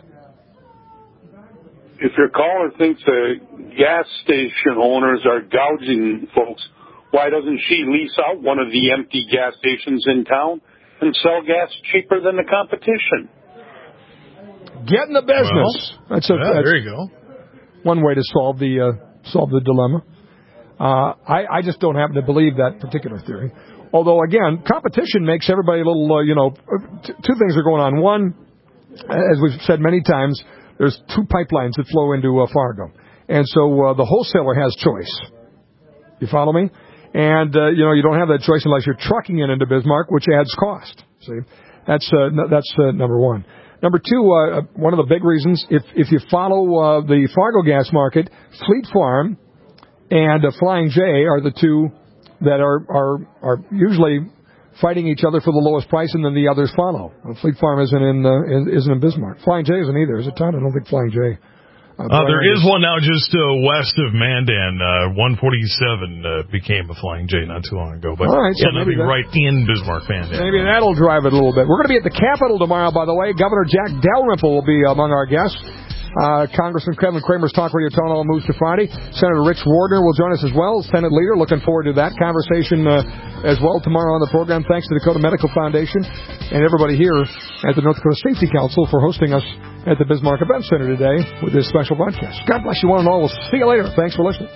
If your caller thinks gas station owners are gouging folks, why doesn't she lease out one of the empty gas stations in town and sell gas cheaper than the competition? Get in the business. Well, there you go. One way to solve the dilemma. I just don't happen to believe that particular theory. Although, again, competition makes everybody a little, two things are going on. One, as we've said many times, there's two pipelines that flow into Fargo. And so the wholesaler has choice. You follow me? And, you don't have that choice unless you're trucking it into Bismarck, which adds cost. See? That's number one. Number two, one of the big reasons, if you follow the Fargo gas market, Fleet Farm and Flying J are the two that are usually fighting each other for the lowest price, and then the others follow. Fleet Farm isn't in Bismarck. Flying J isn't either. Is it, Todd? I don't think Flying J. There is one now just west of Mandan. 147 became a Flying J not too long ago. But all right, so maybe right in Bismarck, Mandan. Maybe that'll drive it a little bit. We're going to be at the Capitol tomorrow, by the way. Governor Jack Dalrymple will be among our guests. Congressman Kevin Kramer's Talk Radio Town Hall moves to Friday. Senator Rich Wardner will join us as well, Senate leader. Looking forward to that conversation as well tomorrow on the program. Thanks to the Dakota Medical Foundation and everybody here at the North Dakota Safety Council for hosting us at the Bismarck Event Center today with this special broadcast. God bless you one and all. We'll see you later. Thanks for listening.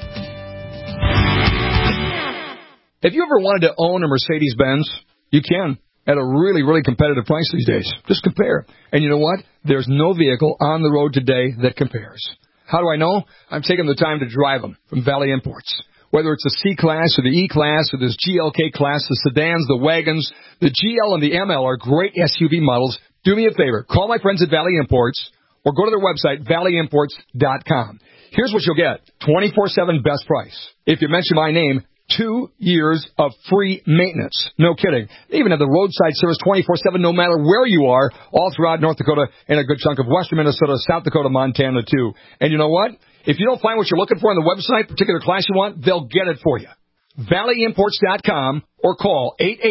If you ever wanted to own a Mercedes-Benz, you can. At a really, really competitive price these days. Just compare. And you know what? There's no vehicle on the road today that compares. How do I know? I'm taking the time to drive them from Valley Imports. Whether it's the C-Class or the E-Class or this GLK class, the sedans, the wagons, the GL and the ML are great SUV models. Do me a favor. Call my friends at Valley Imports or go to their website, valleyimports.com. Here's what you'll get. 24/7 best price. If you mention my name, 2 years of free maintenance. No kidding. They even have the roadside service 24/7 no matter where you are, all throughout North Dakota and a good chunk of western Minnesota, South Dakota, Montana, too. And you know what? If you don't find what you're looking for on the website, particular class you want, they'll get it for you. ValleyImports.com or call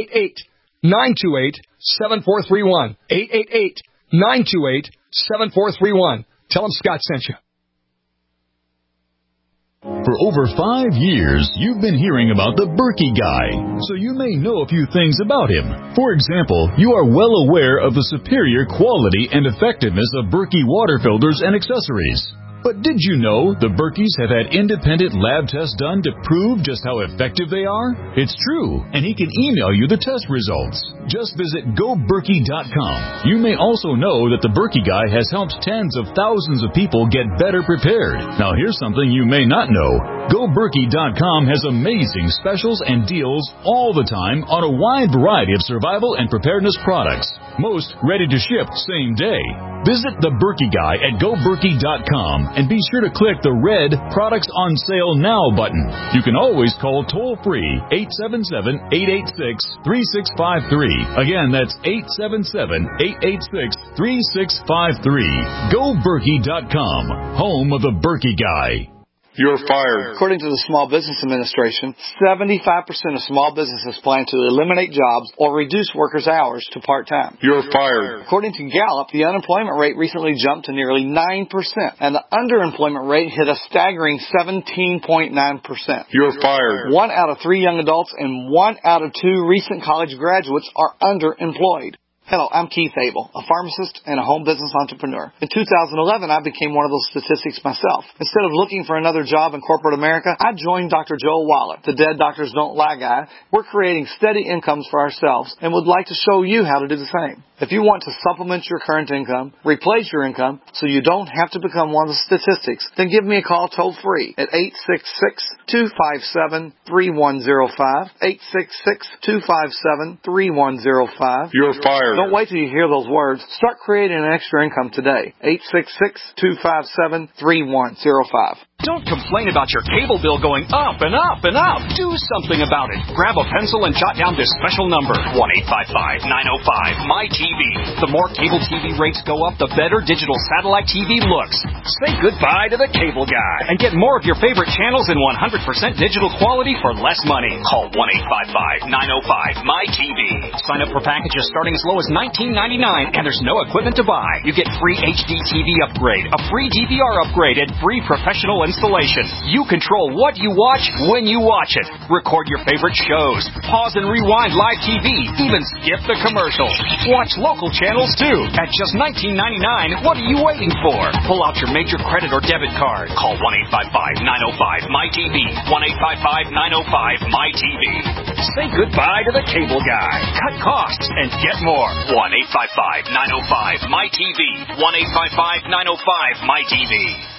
888-928-7431. 888-928-7431. Tell them Scott sent you. For over 5 years, you've been hearing about the Berkey Guy, so you may know a few things about him. For example, you are well aware of the superior quality and effectiveness of Berkey water filters and accessories. But did you know the Berkeys have had independent lab tests done to prove just how effective they are? It's true, and he can email you the test results. Just visit GoBerkey.com. You may also know that the Berkey Guy has helped tens of thousands of people get better prepared. Now here's something you may not know. GoBerkey.com has amazing specials and deals all the time on a wide variety of survival and preparedness products. Most ready to ship same day. Visit the Berkey Guy at GoBerkey.com and be sure to click the red Products on Sale Now button. You can always call toll-free 877-886-3653. Again, that's 877-886-3653. GoBerkey.com, home of the Berkey Guy. You're fired. According to the Small Business Administration, 75% of small businesses plan to eliminate jobs or reduce workers' hours to part-time. You're fired. According to Gallup, the unemployment rate recently jumped to nearly 9%, and the underemployment rate hit a staggering 17.9%. You're fired. 1 out of 3 young adults and 1 out of 2 recent college graduates are underemployed. Hello, I'm Keith Abel, a pharmacist and a home business entrepreneur. In 2011, I became one of those statistics myself. Instead of looking for another job in corporate America, I joined Dr. Joel Wallach, the Dead Doctors Don't Lie guy. We're creating steady incomes for ourselves and would like to show you how to do the same. If you want to supplement your current income, replace your income, so you don't have to become one of the statistics, then give me a call toll-free at 866-257-3105, 866-257-3105. You're fired. Don't wait till you hear those words. Start creating an extra income today. 866-257-3105. Don't complain about your cable bill going up and up and up. Do something about it. Grab a pencil and jot down this special number, 1-855-905-MyTV. The more cable TV rates go up, the better digital satellite TV looks. Say goodbye to the cable guy and get more of your favorite channels in 100% digital quality for less money. Call 1-855-905-MyTV. Sign up for packages starting as low as $19.99, and there's no equipment to buy. You get free HD TV upgrade, a free DVR upgrade, and free professional installation. You control what you watch when you watch it. Record your favorite shows. Pause and rewind live TV. Even skip the commercials. Watch local channels too. At just $19.99, what are you waiting for? Pull out your major credit or debit card. Call 1-855-905-MyTV. 1-855-905-MyTV. Say goodbye to the cable guy. Cut costs and get more. 1-855-905-MyTV. 1-855-905-MyTV.